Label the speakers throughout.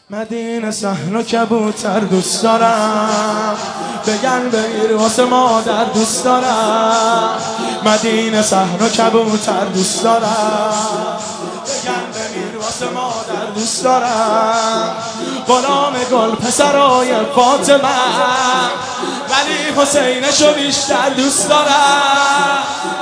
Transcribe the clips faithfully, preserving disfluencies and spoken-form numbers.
Speaker 1: مدینه صحن و کبوتر دوست دارم، بگن بگیر واسه مادر دوست دارم. مدینه صحن و کبوتر دوست دارم، بگن بگیر واسه مادر دوست دارم. غلام گل پسرای فاطمه، ولی حسینشو بیشتر دوست دارم.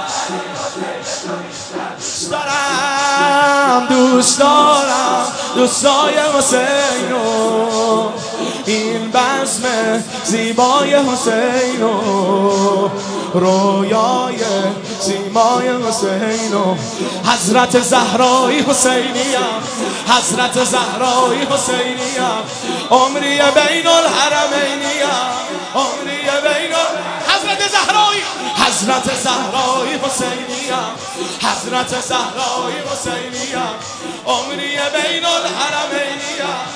Speaker 1: دوست دارم دوست دارم دوستای حسینو، این بزم زیبای حسینو، رویای سیمای حسینو. حضرت زهرای حسینیم، حضرت زهرای حسینیم، عمری بین الحرمینیم، عمری بین حضرت زهرای، حضرت زهرای حسینیم، حضرت زهرای حسینیم، عمری بین الحرمینیم.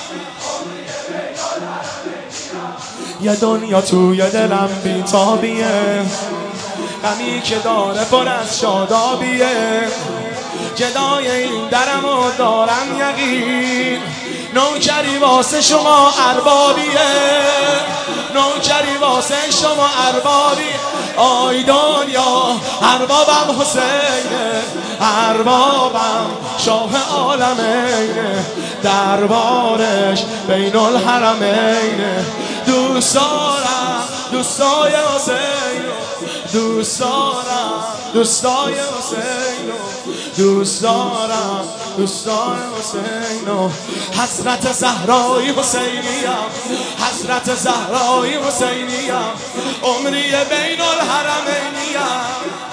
Speaker 1: یه دنیا توی دلم بیتابیه، غمی که داره پر از شادابیه. جدای این درم و دارم یقین، نوکری واسه شما اربابیه، نوکری واسه شما اربابی. آی دنیا اربابم حسینه، اربابم شاه عالمینه، دربارش بین الحرمینه. دوست دارم دوستای حسینو، دوست دارم دوستای حسینو، دوست دارم دوستای حسینو. حضرت زهرای حسینیم، حضرت زهرای حسینیم، عمری بین الحرمینیم.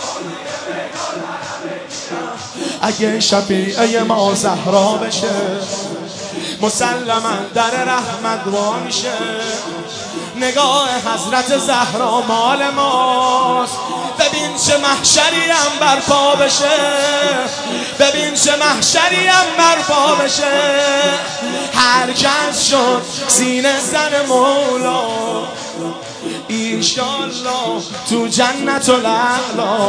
Speaker 1: اگه شفیعه ما زهرا بشه، مسلما در رحمت وا میشه. نگاه حضرت زهرا مال ماست، ببین چه محشری هم برپا بشه، ببین چه محشری هم برپا بشه. هر کس شد سینه زن مولا، ایشالله تو جنت الاعلی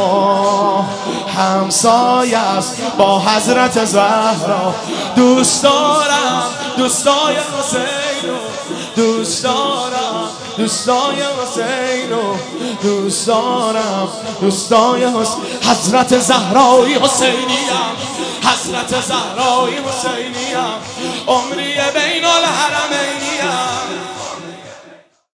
Speaker 1: همسایه است با حضرت زهرا. دوست دارم دوستای حسینو، دوست دارم دوستای حسینو، دوست دارم دوستای حسین. حضرت زهرای حسینیم، حضرت زهرای حسینیم، عمری بین الحرمینیم.